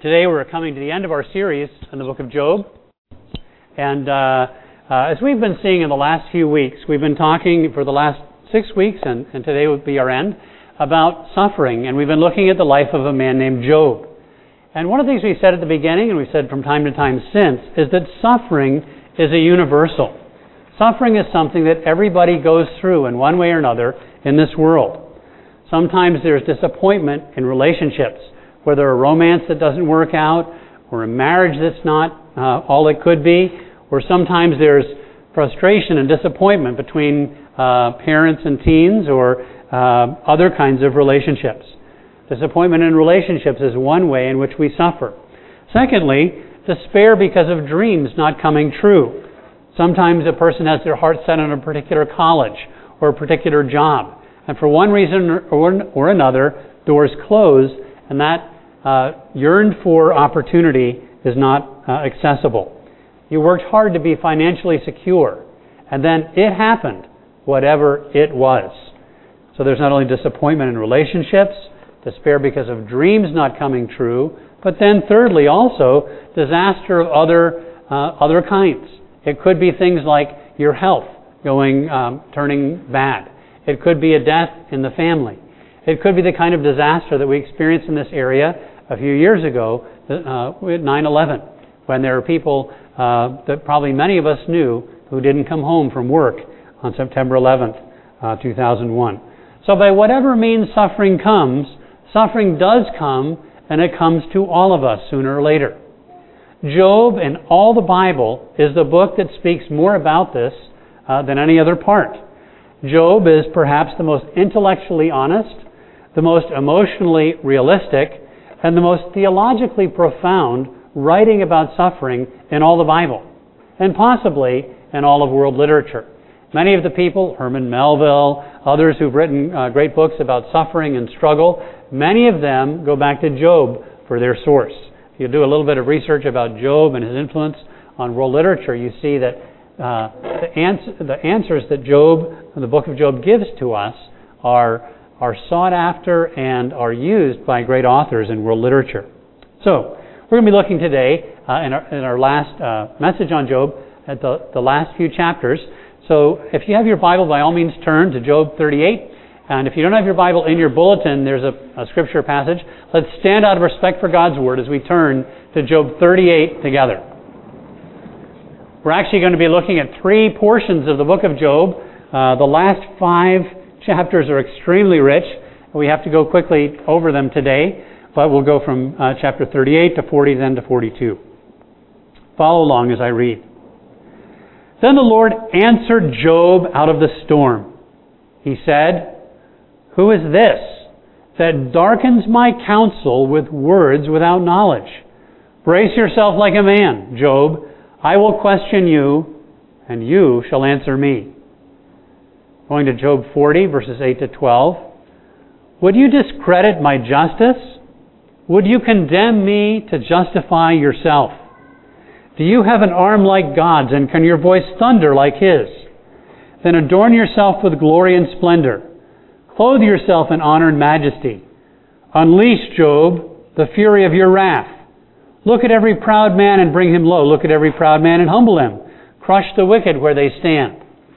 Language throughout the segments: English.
Today we're coming to the end of our series on the book of Job. And as we've been seeing in the last few weeks, we've been talking for the last 6 weeks, and today will be our end, about suffering. And we've been looking at the life of a man named Job. And one of the things we said at the beginning, and we've said from time to time since, is that suffering is a universal. Suffering is something that everybody goes through in one way or another in this world. Sometimes there's disappointment in relationships, whether a romance that doesn't work out, or a marriage that's not all it could be, or sometimes there's frustration and disappointment between parents and teens, or other kinds of relationships. Disappointment in relationships is one way in which we suffer. Secondly, despair because of dreams not coming true. Sometimes a person has their heart set on a particular college or a particular job, and for one reason or another, doors close, and that yearned for opportunity is not accessible. You worked hard to be financially secure, and then it happened, whatever it was. So there's not only disappointment in relationships, despair because of dreams not coming true, but then thirdly also disaster of other kinds. It could be things like your health turning bad. It could be a death in the family. It could be the kind of disaster that we experienced in this area a few years ago with 9/11, when there were people that probably many of us knew who didn't come home from work on September 11th, 2001. So by whatever means suffering comes, suffering does come, and it comes to all of us sooner or later. Job in all the Bible is the book that speaks more about this than any other part. Job is perhaps the most intellectually honest, the most emotionally realistic, and the most theologically profound writing about suffering in all the Bible, and possibly in all of world literature. Many of the people, Herman Melville, others who've written great books about suffering and struggle, many of them go back to Job for their source. If you do a little bit of research about Job and his influence on world literature, you see that the answers that the book of Job gives to us are sought after and are used by great authors in world literature. So, we're going to be looking today in our last message on Job at the last few chapters. So, if you have your Bible, by all means turn to Job 38. And if you don't have your Bible in your bulletin, there's a scripture passage. Let's stand out of respect for God's Word as we turn to Job 38 together. We're actually going to be looking at 3 portions of the book of Job. The last 5 chapters are extremely rich. We have to go quickly over them today, but we'll go from chapter 38 to 40, then to 42. Follow along as I read. Then the Lord answered Job out of the storm. He said, "Who is this that darkens my counsel with words without knowledge? Brace yourself like a man, Job. I will question you, and you shall answer me." Going to Job 40, verses 8 to 12. Would you discredit my justice? Would you condemn me to justify yourself? Do you have an arm like God's, and can your voice thunder like His? Then adorn yourself with glory and splendor. Clothe yourself in honor and majesty. Unleash, Job, the fury of your wrath. Look at every proud man and bring him low. Look at every proud man and humble him. Crush the wicked where they stand.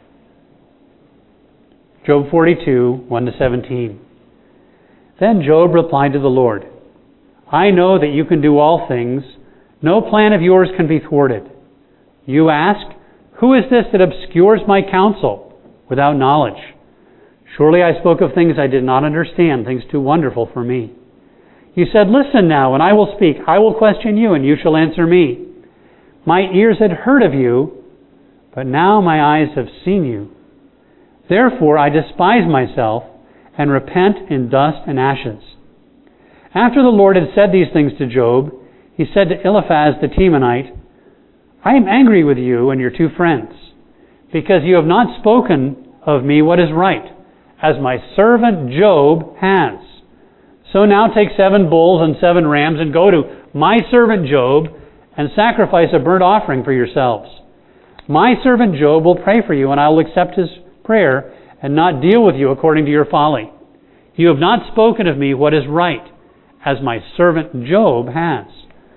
Job 42, 1 to 17. Then Job replied to the Lord, "I know that you can do all things. No plan of yours can be thwarted. You ask, who is this that obscures my counsel without knowledge? Surely I spoke of things I did not understand, things too wonderful for me. You said, listen now, and I will speak. I will question you, and you shall answer me. My ears had heard of you, but now my eyes have seen you. Therefore I despise myself and repent in dust and ashes." After the Lord had said these things to Job, He said to Eliphaz the Temanite, "I am angry with you and your 2 friends, because you have not spoken of me what is right, as my servant Job has. So now take 7 bulls and 7 rams and go to my servant Job and sacrifice a burnt offering for yourselves. My servant Job will pray for you, and I will accept his prayer and not deal with you according to your folly. You have not spoken of me what is right, as my servant Job has.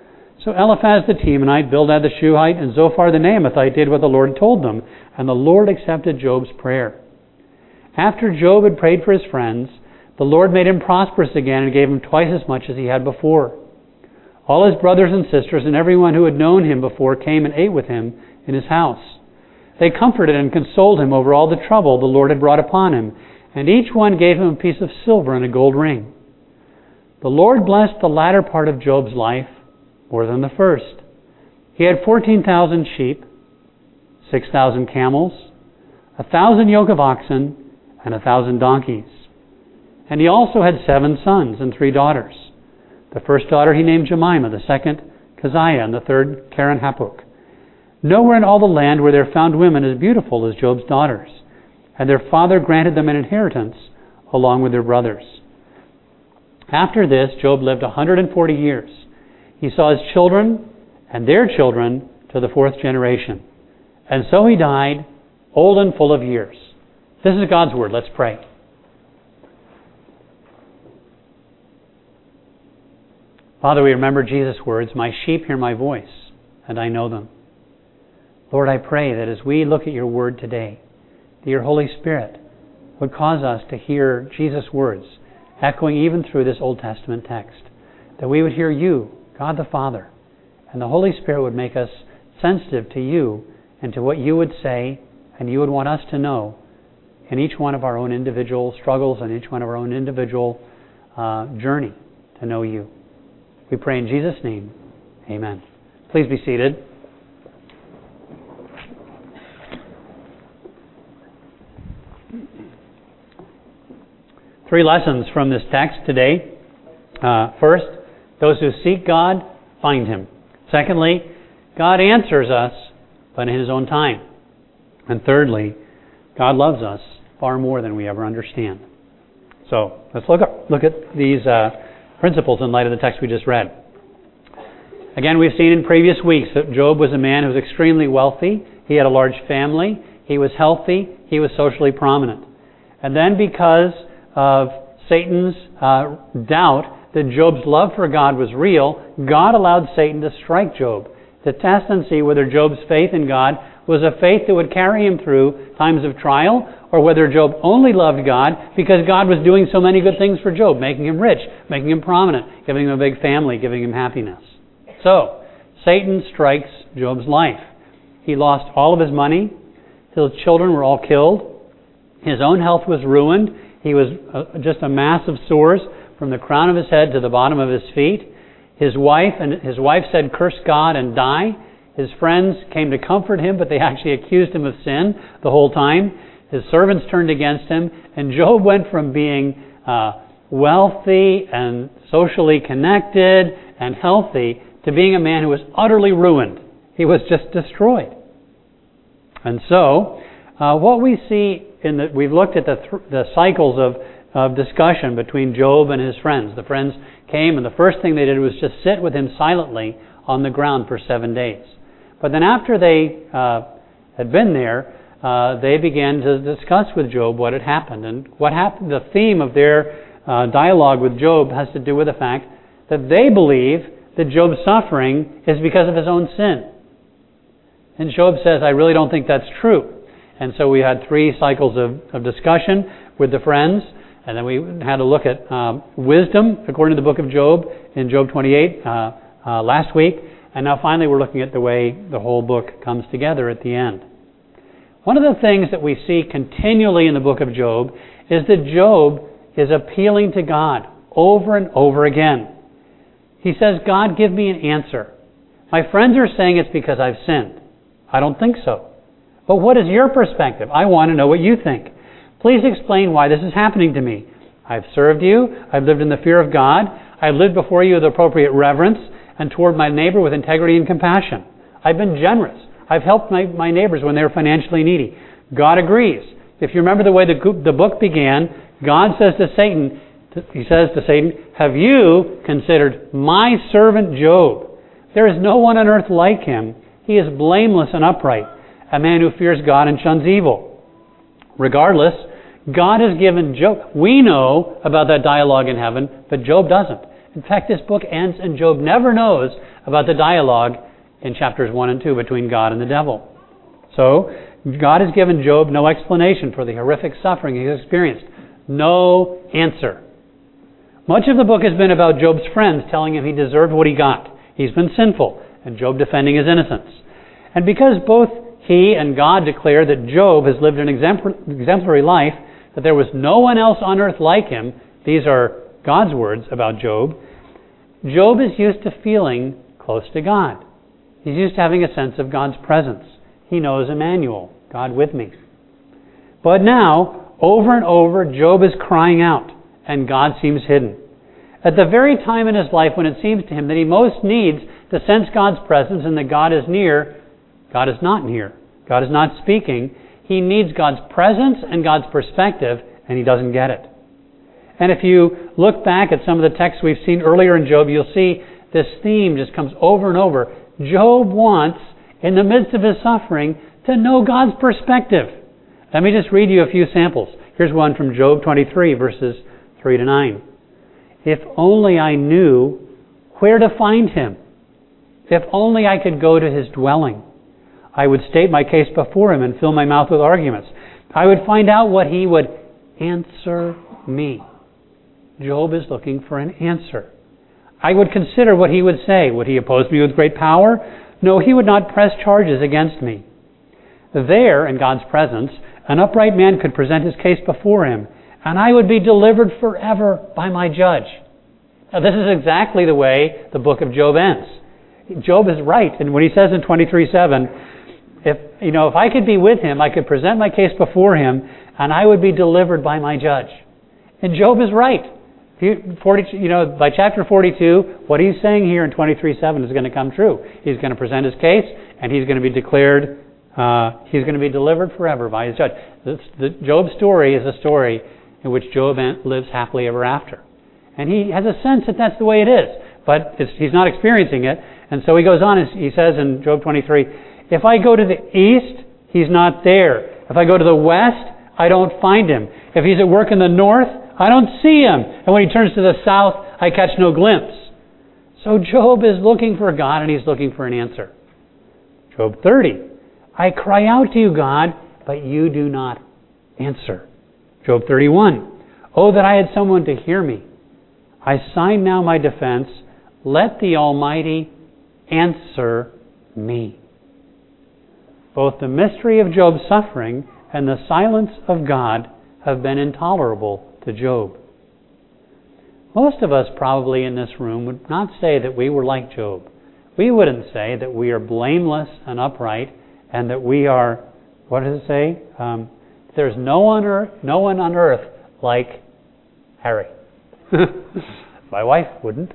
So Eliphaz the Temanite, Bildad the Shuhite, and Zophar the Naamathite did what the Lord told them, and the Lord accepted Job's prayer. After Job had prayed for his friends, the Lord made him prosperous again and gave him twice as much as he had before. All his brothers and sisters and everyone who had known him before came and ate with him in his house. They comforted and consoled him over all the trouble the Lord had brought upon him, and each one gave him a piece of silver and a gold ring. The Lord blessed the latter part of Job's life more than the first. He had 14,000 sheep, 6,000 camels, 1,000 yoke of oxen, and 1,000 donkeys. And he also had 7 sons and 3 daughters. The first daughter he named Jemimah, the second Keziah, and the third Keren-Happuch. Nowhere in all the land were there found women as beautiful as Job's daughters, and their father granted them an inheritance along with their brothers. After this, Job lived 140 years. He saw his children and their children to the 4th generation. And so he died, old and full of years. This is God's Word. Let's pray. Father, we remember Jesus' words, "My sheep hear my voice, and I know them." Lord, I pray that as we look at your Word today, that your Holy Spirit would cause us to hear Jesus' words, echoing even through this Old Testament text, that we would hear you, God the Father, and the Holy Spirit would make us sensitive to you and to what you would say and you would want us to know in each one of our own individual struggles and each one of our own individual journey to know you. We pray in Jesus' name. Amen. Please be seated. Three lessons from this text today. First, those who seek God find Him. Secondly, God answers us, but in His own time. And thirdly, God loves us far more than we ever understand. So, let's look at these principles in light of the text we just read. Again, we've seen in previous weeks that Job was a man who was extremely wealthy. He had a large family. He was healthy. He was socially prominent. And then because of Satan's doubt that Job's love for God was real, God allowed Satan to strike Job to test and see whether Job's faith in God was a faith that would carry him through times of trial, or whether Job only loved God because God was doing so many good things for Job, making him rich, making him prominent, giving him a big family, giving him happiness. So, Satan strikes Job's life. He lost all of his money. His children were all killed. His own health was ruined. He was just a mass of sores from the crown of his head to the bottom of his feet. His wife said, "Curse God and die." His friends came to comfort him, but they actually accused him of sin the whole time. His servants turned against him, and Job went from being wealthy and socially connected and healthy to being a man who was utterly ruined. He was just destroyed. And so, what we see we've looked at the cycles of discussion between Job and his friends. The friends came, and the first thing they did was just sit with him silently on the ground for 7 days. But then after they had been there, they began to discuss with Job what had happened. And what happened, the theme of their dialogue with Job has to do with the fact that they believe that Job's suffering is because of his own sin. And Job says, "I really don't think that's true." And so we had 3 cycles of discussion with the friends. And then we had a look at wisdom, according to the book of Job, in Job 28 last week. And now finally we're looking at the way the whole book comes together at the end. One of the things that we see continually in the book of Job is that Job is appealing to God over and over again. He says, "God, give me an answer. My friends are saying it's because I've sinned. I don't think so. But what is your perspective? I want to know what you think. Please explain why this is happening to me. I've served you. I've lived in the fear of God. I've lived before you with appropriate reverence and toward my neighbor with integrity and compassion. I've been generous. I've helped my neighbors when they were financially needy." God agrees. If you remember the way the book began, God says to Satan, "Have you considered my servant Job? There is no one on earth like him. He is blameless and upright, a man who fears God and shuns evil." Regardless, God has given Job. We know about that dialogue in heaven, but Job doesn't. In fact, this book ends and Job never knows about the dialogue in chapters 1 and 2 between God and the devil. So, God has given Job no explanation for the horrific suffering he has experienced. No answer. Much of the book has been about Job's friends telling him he deserved what he got. He's been sinful, and Job defending his innocence. And because both he and God declare that Job has lived an exemplary life, that there was no one else on earth like him, these are God's words about Job, Job is used to feeling close to God. He's used to having a sense of God's presence. He knows Emmanuel, God with me. But now, over and over, Job is crying out, and God seems hidden. At the very time in his life when it seems to him that he most needs to sense God's presence and that God is near, God is not near. God is not speaking. He needs God's presence and God's perspective, and he doesn't get it. And if you look back at some of the texts we've seen earlier in Job, you'll see this theme just comes over and over. Job wants, in the midst of his suffering, to know God's perspective. Let me just read you a few samples. Here's one from Job 23, verses 3 to 9. If only I knew where to find him. If only I could go to his dwelling. I would state my case before him and fill my mouth with arguments. I would find out what he would answer me. Job is looking for an answer. I would consider what he would say. Would he oppose me with great power? No, he would not press charges against me. There, in God's presence, an upright man could present his case before him, and I would be delivered forever by my judge. Now, this is exactly the way the book of Job ends. Job is right, and when he says in 23:7, if I could be with him, I could present my case before him, and I would be delivered by my judge. And Job is right. By chapter 42, what he's saying here in 23:7 is going to come true. He's going to present his case, and he's going to be declared, he's going to be delivered forever by his judge. The Job story is a story in which Job lives happily ever after. And he has a sense that that's the way it is, but he's not experiencing it. And so he goes on, and he says in Job 23, if I go to the east, he's not there. If I go to the west, I don't find him. If he's at work in the north, I don't see him. And when he turns to the south, I catch no glimpse. So Job is looking for God, and he's looking for an answer. Job 30, I cry out to you, God, but you do not answer. Job 31, oh, that I had someone to hear me. I sign now my defense. Let the Almighty answer me. Both the mystery of Job's suffering and the silence of God have been intolerable to Job. Most of us probably in this room would not say that we were like Job. We wouldn't say that we are blameless and upright and that we are, what does it say? There's no one on earth like Harry. My wife wouldn't.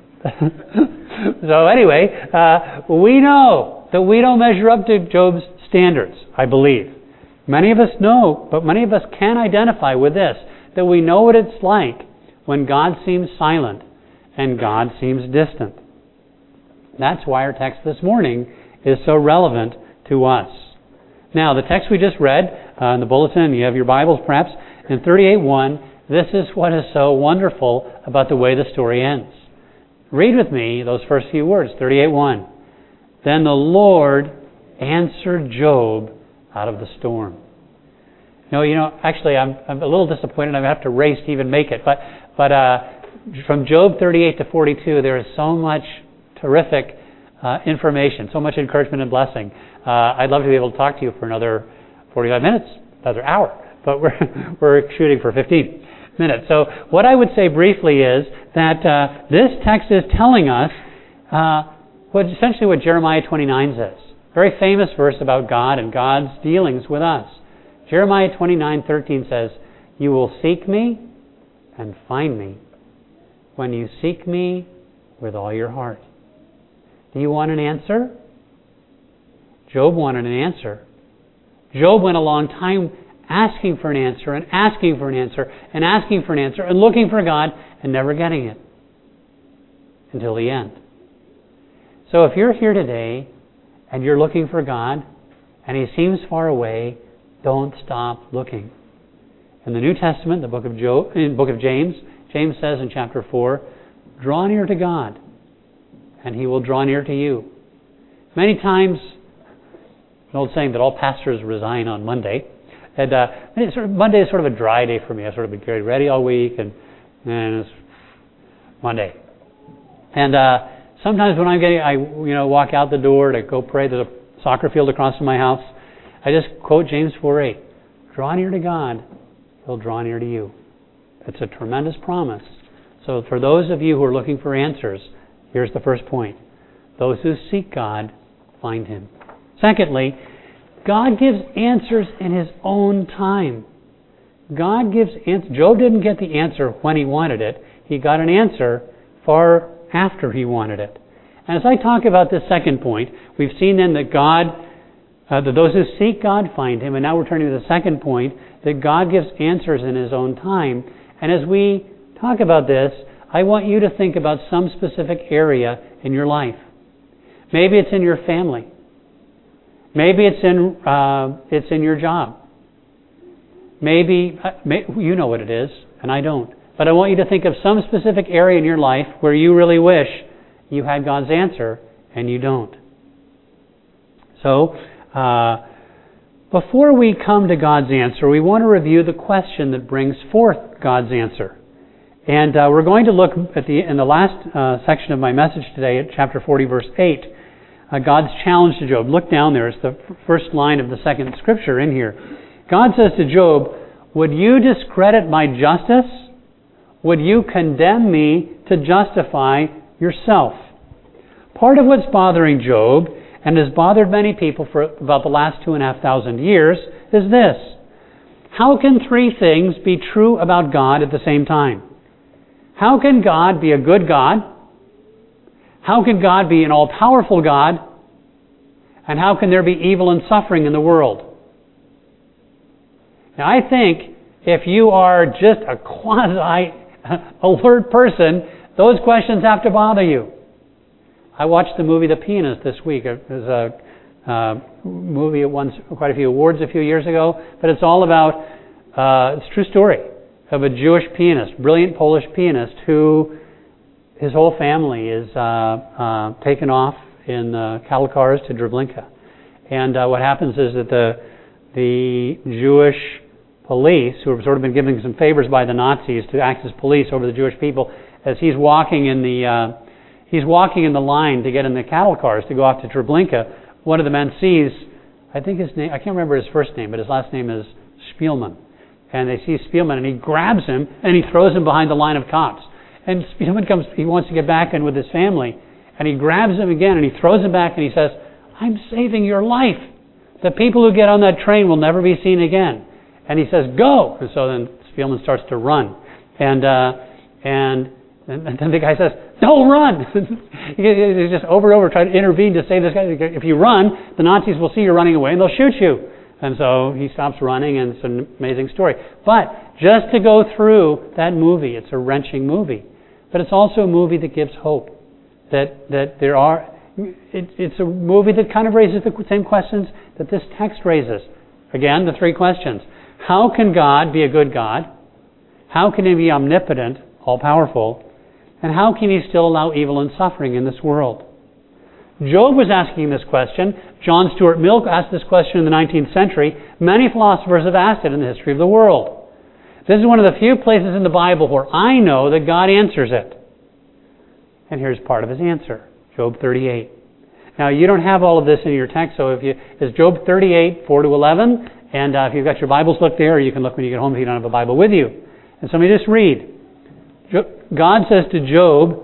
So anyway, we know that we don't measure up to Job's standards, I believe. Many of us know, but many of us can identify with this, that we know what it's like when God seems silent and God seems distant. That's why our text this morning is so relevant to us. Now, the text we just read in the bulletin, you have your Bibles perhaps, in 38:1, this is what is so wonderful about the way the story ends. Read with me those first few words, 38:1. Then the Lord answered Job out of the storm. Actually, I'm a little disappointed. I have to race to even make it. But from Job 38 to 42, there is so much terrific information, so much encouragement and blessing. I'd love to be able to talk to you for another 45 minutes, another hour. But we're shooting for 15 minutes. So what I would say briefly is that this text is telling us essentially what Jeremiah 29 says. Very famous verse about God and God's dealings with us. Jeremiah 29:13 says, you will seek me and find me when you seek me with all your heart. Do you want an answer? Job wanted an answer. Job went a long time asking for an answer and asking for an answer and asking for an answer and looking for God and never getting it until the end. So if you're here today and you're looking for God and He seems far away, don't stop looking. In the New Testament, in the book of James, James says in chapter 4, Draw near to God, and He will draw near to you. Many times, an old saying that all pastors resign on Monday. And Monday is sort of a dry day for me. I've sort of been getting ready all week, and it's Monday. And sometimes when I walk out the door to go pray, there's a soccer field across from my house. I just quote James 4:8. Draw near to God, He'll draw near to you. It's a tremendous promise. So for those of you who are looking for answers, here's the first point. Those who seek God find Him. Secondly, God gives answers in His own time. God gives answers. Job didn't get the answer when he wanted it. He got an answer far after he wanted it. And as I talk about this second point, we've seen then that that those who seek God find Him. And now we're turning to the second point, that God gives answers in His own time. And as we talk about this, I want you to think about some specific area in your life. Maybe it's in your family. Maybe it's in your job. Maybe you know what it is, and I don't. But I want you to think of some specific area in your life where you really wish you had God's answer, and you don't. So, before we come to God's answer, we want to review the question that brings forth God's answer. And we're going to look in the last section of my message today at chapter 40, verse 8. God's challenge to Job. Look down there. It's the first line of the second scripture in here. God says to Job, "Would you discredit my justice? Would you condemn me to justify yourself?" Part of what's bothering Job, and has bothered many people for about the last 2,500 years, is this. How can three things be true about God at the same time? How can God be a good God? How can God be an all-powerful God? And how can there be evil and suffering in the world? Now, I think if you are just a quasi-alert person, those questions have to bother you. I watched the movie The Pianist this week. It was a movie that won quite a few awards a few years ago, but it's all about, it's a true story of a Jewish pianist, brilliant Polish pianist, who his whole family is taken off in cattle cars to Treblinka. And what happens is that the Jewish police, who have sort of been given some favors by the Nazis to act as police over the Jewish people, as he's walking in the line to get in the cattle cars to go off to Treblinka, one of the men sees, I think his name, I can't remember his first name, but his last name is Spielman. And they see Spielman, and he grabs him, and he throws him behind the line of cops. And Spielman comes, he wants to get back in with his family, and he grabs him again, and he throws him back, and he says, "I'm saving your life. The people who get on that train will never be seen again." And he says, "Go!" And so then Spielman starts to run. And then the guy says, "Don't run!" He's just over and over trying to intervene to save this guy. If you run, the Nazis will see you're running away and they'll shoot you. And so he stops running, and it's an amazing story. But just to go through that movie, it's a wrenching movie. But it's also a movie that gives hope. It's a movie that kind of raises the same questions that this text raises. Again, the three questions. How can God be a good God? How can He be omnipotent, all-powerful? And how can He still allow evil and suffering in this world? Job was asking this question. John Stuart Mill asked this question in the 19th century. Many philosophers have asked it in the history of the world. This is one of the few places in the Bible where I know that God answers it. And here's part of His answer. Job 38. Now, you don't have all of this in your text, so it's Job 38, 4-11. And if you've got your Bibles, look there, or you can look when you get home if you don't have a Bible with you. And so let me just read. God says to Job,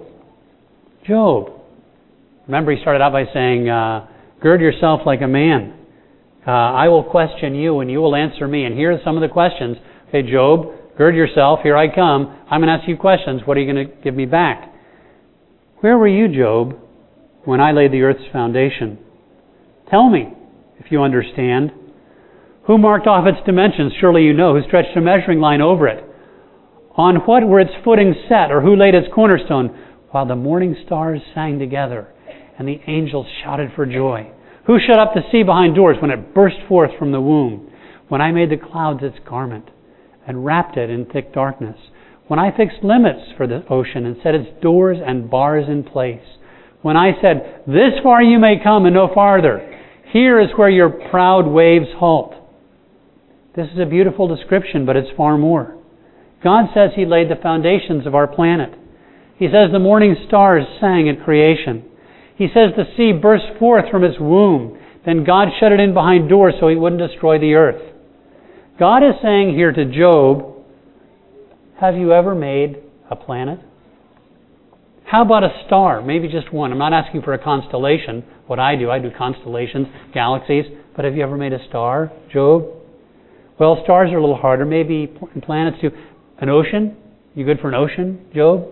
remember he started out by saying, gird yourself like a man. I will question you and you will answer me. And here are some of the questions. Okay, Job, gird yourself. Here I come. I'm going to ask you questions. What are you going to give me back? Where were you, Job, when I laid the earth's foundation? Tell me, if you understand. Who marked off its dimensions? Surely you know. Who stretched a measuring line over it? On what were its footings set, or who laid its cornerstone? While the morning stars sang together, and the angels shouted for joy. Who shut up the sea behind doors when it burst forth from the womb? When I made the clouds its garment, and wrapped it in thick darkness? When I fixed limits for the ocean and set its doors and bars in place. When I said, this far you may come and no farther. Here is where your proud waves halt. This is a beautiful description, but it's far more. God says He laid the foundations of our planet. He says the morning stars sang at creation. He says the sea burst forth from its womb. Then God shut it in behind doors so He wouldn't destroy the earth. God is saying here to Job, have you ever made a planet? How about a star? Maybe just one. I'm not asking for a constellation. What I do constellations, galaxies. But have you ever made a star, Job? Well, stars are a little harder. Maybe planets too. An ocean? You good for an ocean, Job?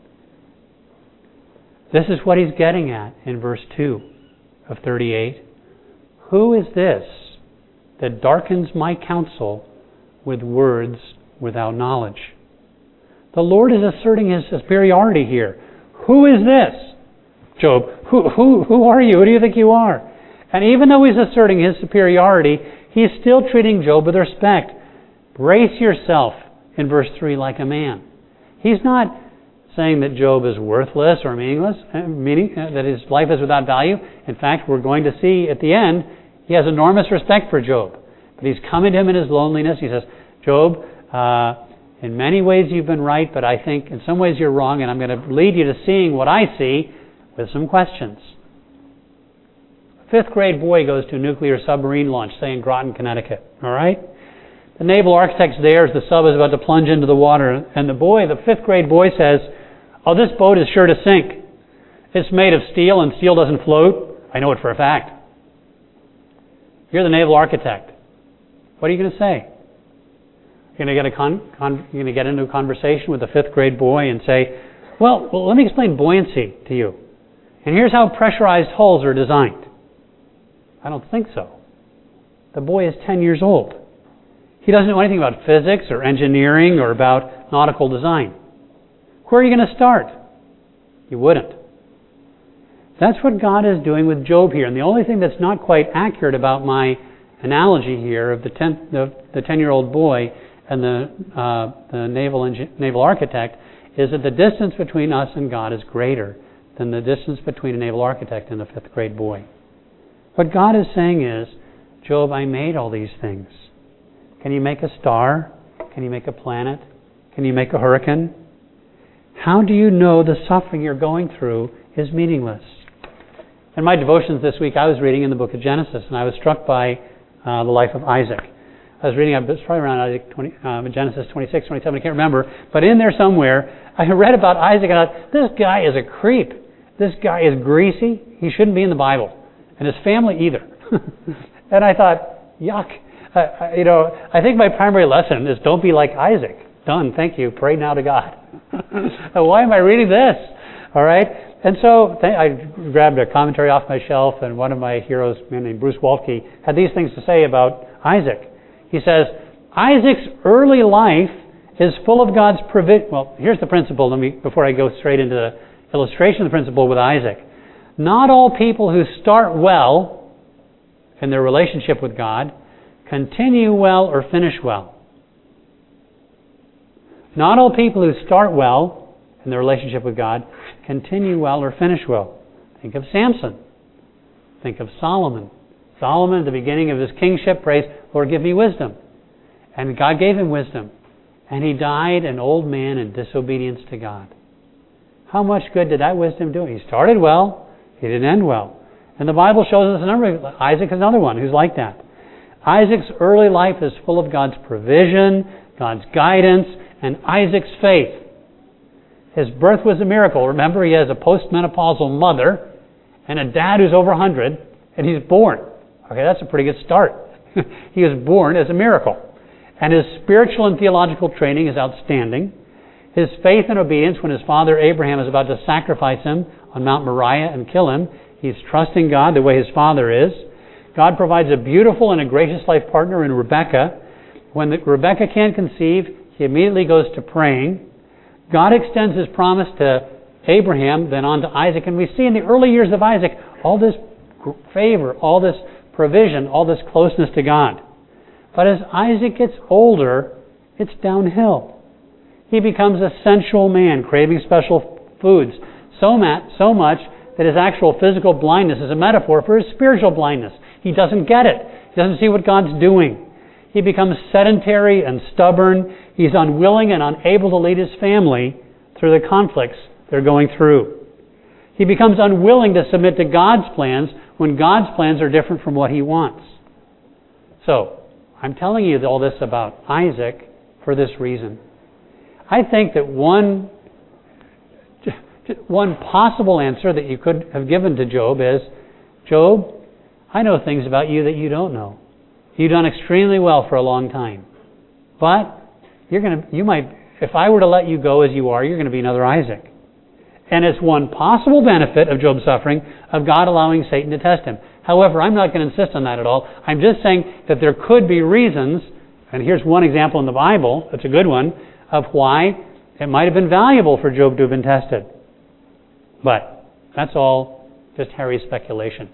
This is what he's getting at in verse 2 of 38. Who is this that darkens my counsel with words without knowledge? The Lord is asserting His superiority here. Who is this? Job, who are you? Who do you think you are? And even though he's asserting his superiority, he's still treating Job with respect. Brace yourself, in verse 3, like a man. He's not saying that Job is worthless or meaningless, meaning that his life is without value. In fact, we're going to see at the end, he has enormous respect for Job. But he's coming to him in his loneliness. He says, Job, in many ways you've been right, but I think in some ways you're wrong, and I'm going to lead you to seeing what I see with some questions. A fifth-grade boy goes to a nuclear submarine launch, say in Groton, Connecticut. All right? The naval architect's there as the sub is about to plunge into the water, and the fifth-grade boy says, oh, this boat is sure to sink. It's made of steel, and steel doesn't float. I know it for a fact. You're the naval architect. What are you going to say? You're going to get into a conversation with a fifth-grade boy and say, well, let me explain buoyancy to you. And here's how pressurized hulls are designed. I don't think so. The boy is 10 years old. He doesn't know anything about physics or engineering or about nautical design. Where are you going to start? You wouldn't. That's what God is doing with Job here. And the only thing that's not quite accurate about my analogy here of the 10-year-old boy and the naval architect is that the distance between us and God is greater than the distance between a naval architect and a fifth-grade boy. What God is saying is, Job, I made all these things. Can you make a star? Can you make a planet? Can you make a hurricane? How do you know the suffering you're going through is meaningless? In my devotions this week, I was reading in the book of Genesis, and I was struck by the life of Isaac. I was reading, it's probably around Genesis 26, 27, I can't remember, but in there somewhere, I read about Isaac, and I thought, this guy is a creep. This guy is greasy. He shouldn't be in the Bible. And his family either. And I thought, yuck. I think my primary lesson is don't be like Isaac. Done. Thank you. Pray now to God. Why am I reading this? All right. And so I grabbed a commentary off my shelf, and one of my heroes, a man named Bruce Waltke, had these things to say about Isaac. He says, Isaac's early life is full of God's provision. Well, here's the principle. Before I go straight into the illustration of the principle with Isaac. Not all people who start well in their relationship with God continue well or finish well. Not all people who start well in their relationship with God continue well or finish well. Think of Samson. Think of Solomon. Solomon, at the beginning of his kingship, prays, Lord, give me wisdom. And God gave him wisdom. And he died an old man in disobedience to God. How much good did that wisdom do? He started well. He didn't end well. And the Bible shows us a number of... Isaac is another one who's like that. Isaac's early life is full of God's provision, God's guidance, and Isaac's faith. His birth was a miracle. Remember, he has a postmenopausal mother and a dad who's over 100, and he's born. Okay, that's a pretty good start. He was born as a miracle. And his spiritual and theological training is outstanding. His faith and obedience when his father Abraham is about to sacrifice him on Mount Moriah and kill him, he's trusting God the way his father is. God provides a beautiful and a gracious life partner in Rebekah. When Rebekah can't conceive, he immediately goes to praying. God extends his promise to Abraham, then on to Isaac. And we see in the early years of Isaac all this favor, all this provision, all this closeness to God. But as Isaac gets older, it's downhill. He becomes a sensual man, craving special foods, so much that his actual physical blindness is a metaphor for his spiritual blindness. He doesn't get it. He doesn't see what God's doing. He becomes sedentary and stubborn. He's unwilling and unable to lead his family through the conflicts they're going through. He becomes unwilling to submit to God's plans when God's plans are different from what he wants. So, I'm telling you all this about Isaac for this reason. I think that one possible answer that you could have given to Job is, Job, I know things about you that you don't know. You've done extremely well for a long time. But if I were to let you go as you are, you're going to be another Isaac. And it's one possible benefit of Job's suffering of God allowing Satan to test him. However, I'm not going to insist on that at all. I'm just saying that there could be reasons, and here's one example in the Bible, it's a good one, of why it might have been valuable for Job to have been tested. But that's all just Harry's speculation.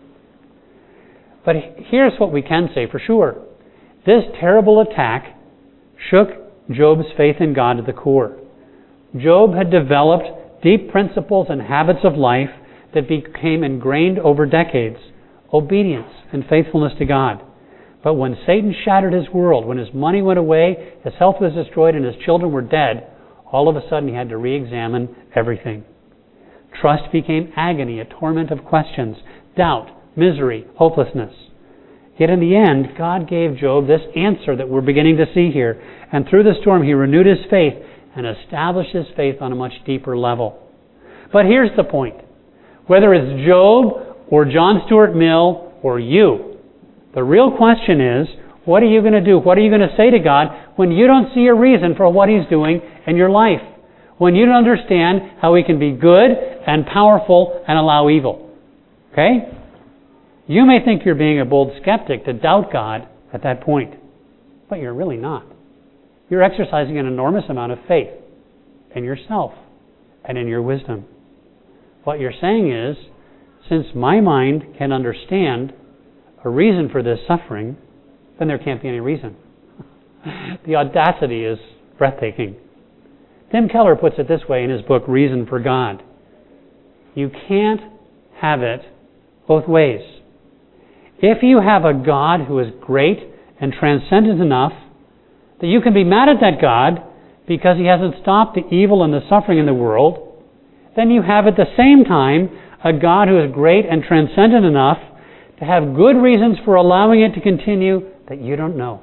But here's what we can say for sure. This terrible attack shook Job's faith in God to the core. Job had developed deep principles and habits of life that became ingrained over decades. Obedience and faithfulness to God. But when Satan shattered his world, when his money went away, his health was destroyed, and his children were dead, all of a sudden he had to re-examine everything. Trust became agony, a torment of questions, doubt, misery, hopelessness. Yet in the end, God gave Job this answer that we're beginning to see here. And through the storm, he renewed his faith and established his faith on a much deeper level. But here's the point. Whether it's Job or John Stuart Mill or you, the real question is, what are you going to do? What are you going to say to God when you don't see a reason for what he's doing in your life? When you don't understand how he can be good and powerful and allow evil. Okay? You may think you're being a bold skeptic to doubt God at that point. But you're really not. You're exercising an enormous amount of faith in yourself and in your wisdom. What you're saying is, since my mind can understand a reason for this suffering, then there can't be any reason. The audacity is breathtaking. Tim Keller puts it this way in his book, Reason for God. You can't have it both ways. If you have a God who is great and transcendent enough that you can be mad at that God because he hasn't stopped the evil and the suffering in the world, then you have at the same time a God who is great and transcendent enough to have good reasons for allowing it to continue that you don't know.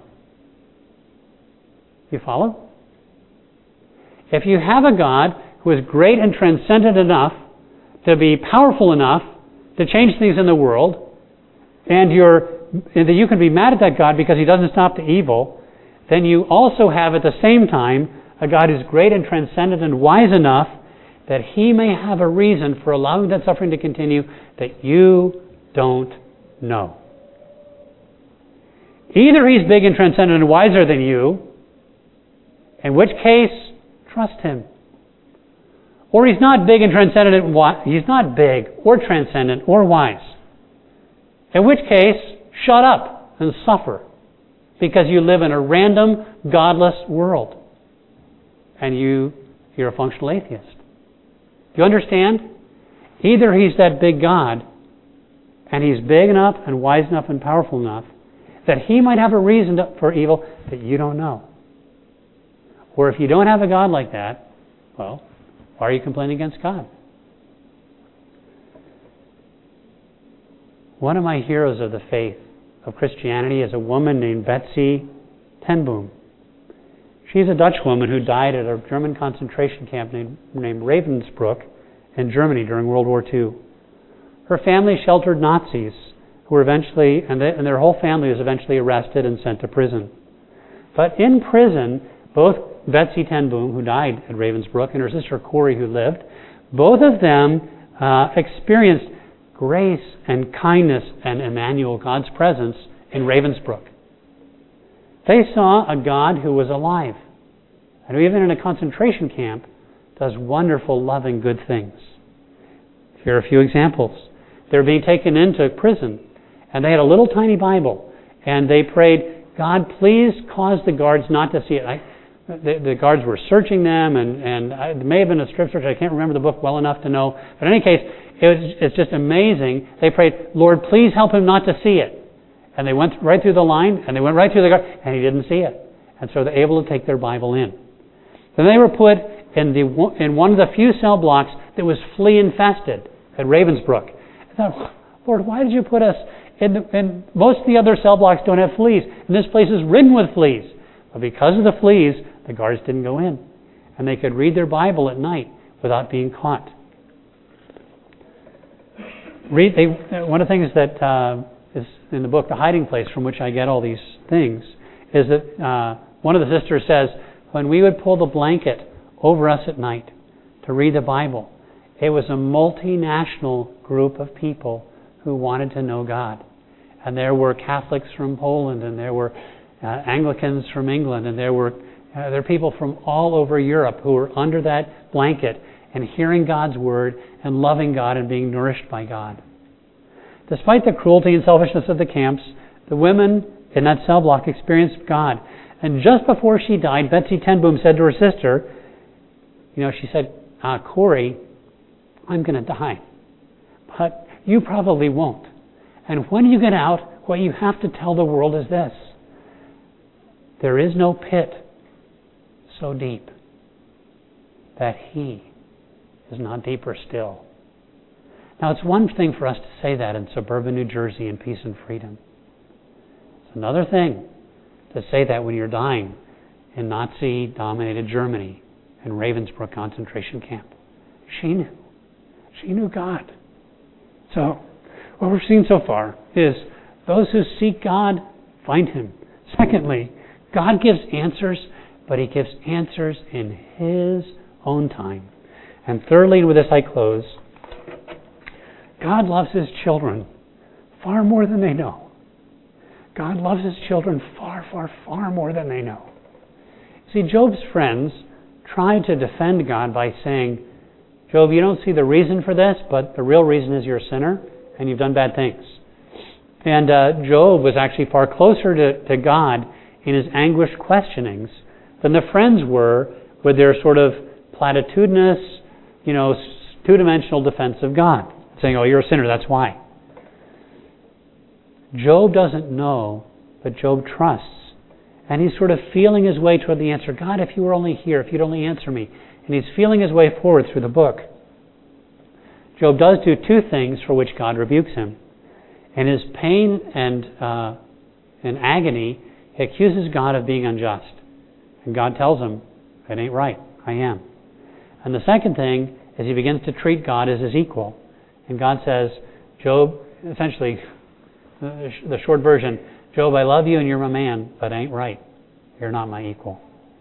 You follow? If you have a God who is great and transcendent enough to be powerful enough to change things in the world, and that you can be mad at that God because he doesn't stop the evil, then you also have at the same time a God who's great and transcendent and wise enough that he may have a reason for allowing that suffering to continue that you don't know. Either he's big and transcendent and wiser than you, in which case, trust him. Or he's not big and transcendent, he's not big or transcendent or wise. In which case, shut up and suffer because you live in a random, godless world. And you're a functional atheist. Do you understand? Either he's that big God, and he's big enough and wise enough and powerful enough that he might have a reason for evil that you don't know. Or if you don't have a God like that, well, why are you complaining against God? One of my heroes of the faith of Christianity is a woman named Betsy ten Boom. She's a Dutch woman who died at a German concentration camp named Ravensbrück in Germany during World War II. Her family sheltered Nazis who were eventually, and their whole family was eventually arrested and sent to prison. But in prison, both Betsy ten Boom, who died at Ravensbrück, and her sister Corrie, who lived, both of them experienced grace and kindness and Emmanuel, God's presence, in Ravensbrück. They saw a God who was alive, and who even in a concentration camp does wonderful, loving, good things. Here are a few examples. They were being taken into prison, and they had a little tiny Bible, and they prayed, God, please cause the guards not to see it. the guards were searching them, and it may have been a strip search. I can't remember the book well enough to know. But in any case, it's just amazing. They prayed, Lord, please help him not to see it. And they went right through the line, and they went right through the guard, and he didn't see it. And so they're able to take their Bible in. Then they were put in one of the few cell blocks that was flea infested at Ravensbrück. I thought, Lord, why did you put us in most of the other cell blocks don't have fleas, and this place is ridden with fleas. But because of the fleas, the guards didn't go in. And they could read their Bible at night without being caught. One of the things that is in the book, The Hiding Place, from which I get all these things, is that one of the sisters says, when we would pull the blanket over us at night to read the Bible, it was a multinational group of people who wanted to know God. And there were Catholics from Poland, and there were Anglicans from England, and there were people from all over Europe who were under that blanket and hearing God's Word and loving God and being nourished by God. Despite the cruelty and selfishness of the camps, the women in that cell block experienced God. And just before she died, Betsy ten Boom said to her sister, she said, Corey, I'm going to die, but you probably won't. And when you get out, what you have to tell the world is this: there is no pit so deep that He is not deeper still. Now, it's one thing for us to say that in suburban New Jersey in peace and freedom. It's another thing to say that when you're dying in Nazi-dominated Germany in Ravensbrück concentration camp. She knew. She knew God. So, what we've seen so far is those who seek God find Him. Secondly, God gives answers, but He gives answers in His own time. And thirdly, and with this I close, God loves His children far more than they know. God loves His children far, far, far more than they know. See, Job's friends tried to defend God by saying, Job, you don't see the reason for this, but the real reason is you're a sinner and you've done bad things. And Job was actually far closer to God in his anguished questionings than the friends were with their sort of platitudinous, two-dimensional defense of God. Saying, oh, you're a sinner, that's why. Job doesn't know, but Job trusts. And he's sort of feeling his way toward the answer. God, if you were only here, if you'd only answer me. And he's feeling his way forward through the book. Job does do two things for which God rebukes him. In his pain and agony, he accuses God of being unjust. And God tells him, it ain't right, I am. And the second thing is he begins to treat God as his equal. And God says, Job, essentially, the short version, Job, I love you and you're my man, but it ain't right. You're not my equal.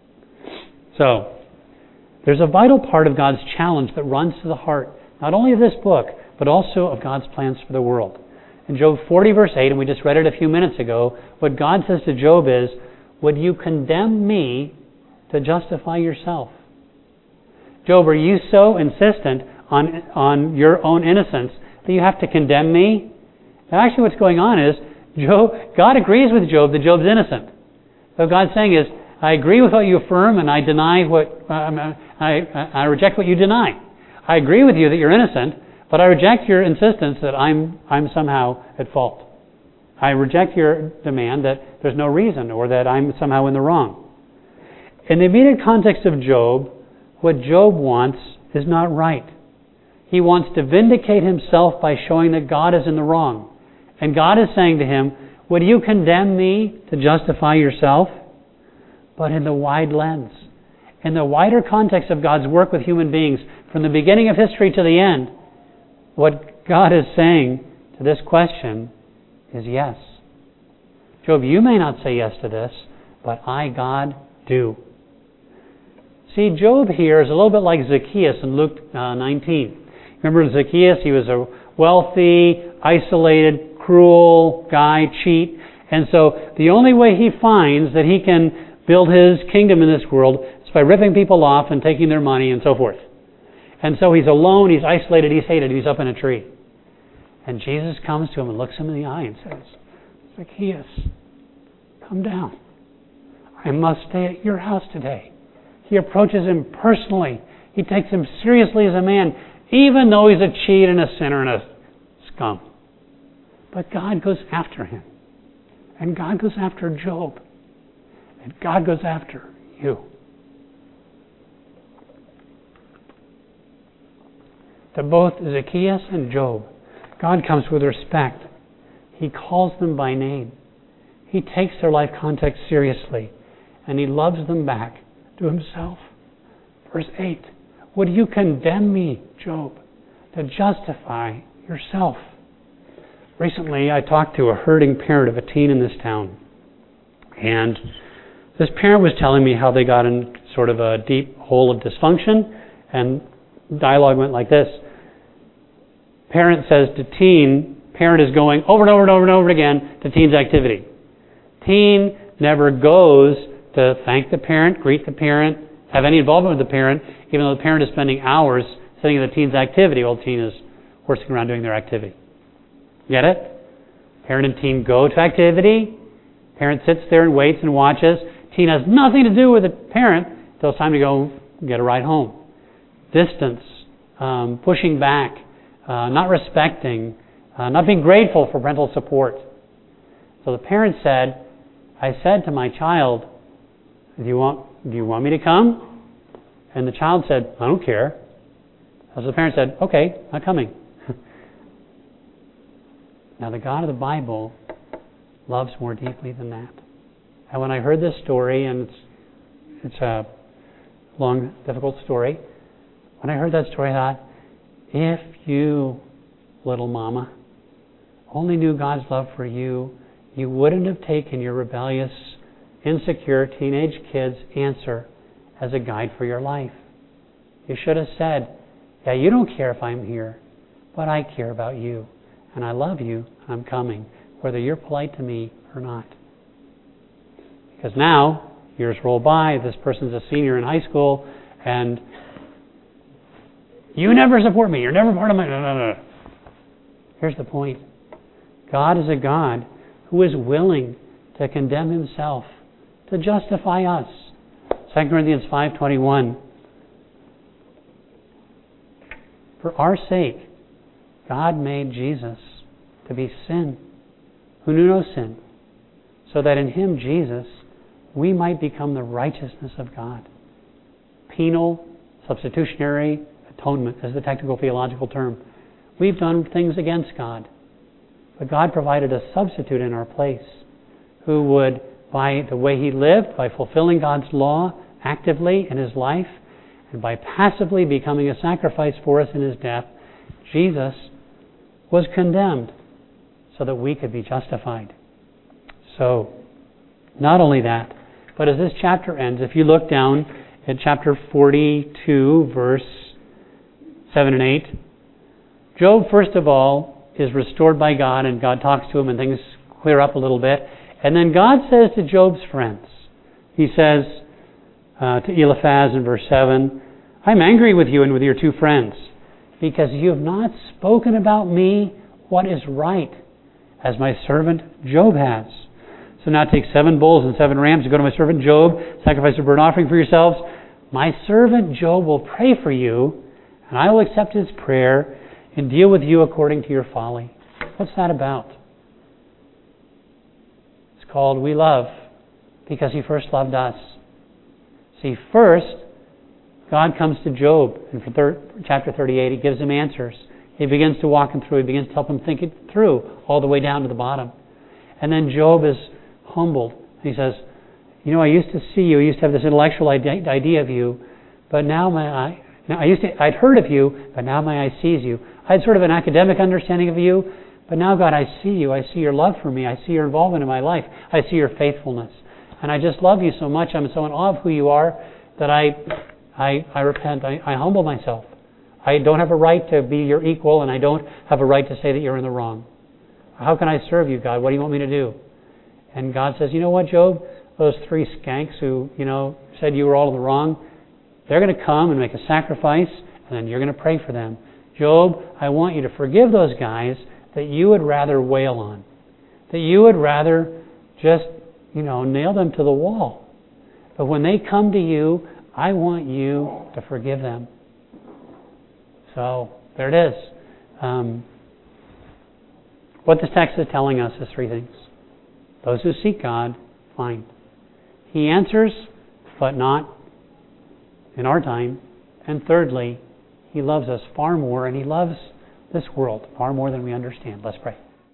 So, there's a vital part of God's challenge that runs to the heart, not only of this book, but also of God's plans for the world. In Job 40 verse 8, and we just read it a few minutes ago, what God says to Job is, would you condemn me to justify yourself? Job, are you so insistent on your own innocence that you have to condemn me? Now, actually what's going on is, God agrees with Job that Job's innocent. What God's saying is, I agree with what you affirm, and I deny I reject what you deny. I agree with you that you're innocent, but I reject your insistence that I'm somehow at fault. I reject your demand that there's no reason or that I'm somehow in the wrong. In the immediate context of Job, what Job wants is not right. He wants to vindicate himself by showing that God is in the wrong. And God is saying to him, would you condemn me to justify yourself? But in the wide lens, in the wider context of God's work with human beings, from the beginning of history to the end, what God is saying to this question is yes. Job, you may not say yes to this, but I, God, do. See, Job here is a little bit like Zacchaeus in Luke 19. Remember Zacchaeus? He was a wealthy, isolated, cruel guy, cheat. And so the only way he finds that he can build his kingdom in this world is by ripping people off and taking their money and so forth. And so he's alone, he's isolated, he's hated, he's up in a tree. And Jesus comes to him and looks him in the eye and says, Zacchaeus, come down. I must stay at your house today. He approaches him personally. He takes him seriously as a man, even though he's a cheat and a sinner and a scum. But God goes after him. And God goes after Job. And God goes after you. To both Zacchaeus and Job, God comes with respect. He calls them by name. He takes their life context seriously. And He loves them back to Himself. Verse 8, would you condemn me, Job, to justify yourself? Recently, I talked to a hurting parent of a teen in this town. And this parent was telling me how they got in sort of a deep hole of dysfunction. And dialogue went like this. Parent says to teen, parent is going over and over and over and over again to teen's activity. Teen never goes to thank the parent, greet the parent, have any involvement with the parent, even though the parent is spending hours sitting at the teen's activity while the teen is horsing around doing their activity. Get it? Parent and teen go to activity. Parent sits there and waits and watches. Teen has nothing to do with the parent until it's time to go get a ride home. Distance, pushing back, not respecting, not being grateful for parental support. So the parent said, I said to my child, do you want me to come? And the child said, I don't care. So the parent said, okay, I'm coming. Now the God of the Bible loves more deeply than that. And when I heard this story, and it's a long, difficult story, when I heard that story, I thought, if you, little mama, only knew God's love for you, you wouldn't have taken your rebellious, insecure teenage kid's answer as a guide for your life. You should have said, yeah, you don't care if I'm here, but I care about you. And I love you, and I'm coming, whether you're polite to me or not. Because now, years roll by, this person's a senior in high school, and you never support me, you're never part of my... No. Here's the point. God is a God who is willing to condemn Himself, to justify us. 2 Corinthians 5:21. For our sake, God made Jesus to be sin, who knew no sin, so that in Him, Jesus, we might become the righteousness of God. Penal, substitutionary atonement is the technical theological term. We've done things against God, but God provided a substitute in our place who would, by the way He lived, by fulfilling God's law actively in His life, and by passively becoming a sacrifice for us in His death, Jesus was condemned so that we could be justified. So, not only that, but as this chapter ends, if you look down at chapter 42, verse 7 and 8, Job, first of all, is restored by God, and God talks to him, and things clear up a little bit. And then God says to Job's friends, He says to Eliphaz in verse 7, I'm angry with you and with your two friends, because you have not spoken about me what is right, as my servant Job has. So now take 7 bulls and 7 rams and go to my servant Job, sacrifice a burnt offering for yourselves. My servant Job will pray for you, and I will accept his prayer and deal with you according to your folly. What's that about? It's called We Love, because He first loved us. See, first, God comes to Job, and for chapter 38, He gives him answers. He begins to walk him through. He begins to help him think it through all the way down to the bottom. And then Job is humbled. He says, you know, I used to see you. I used to have this intellectual idea of you, but now I'd heard of you, but now my eye sees you. I had sort of an academic understanding of you, but now, God, I see you. I see your love for me. I see your involvement in my life. I see your faithfulness. And I just love you so much. I'm so in awe of who you are that I repent. I humble myself. I don't have a right to be your equal, and I don't have a right to say that you're in the wrong. How can I serve you, God? What do you want me to do? And God says, you know what, Job? Those 3 skanks who, said you were all in the wrong, they're going to come and make a sacrifice, and then you're going to pray for them. Job, I want you to forgive those guys that you would rather wail on. That you would rather just, nail them to the wall. But when they come to you, I want you to forgive them. So, there it is. What this text is telling us is three things. Those who seek God find. He answers, but not in our time. And thirdly, He loves us far more, and He loves this world far more than we understand. Let's pray.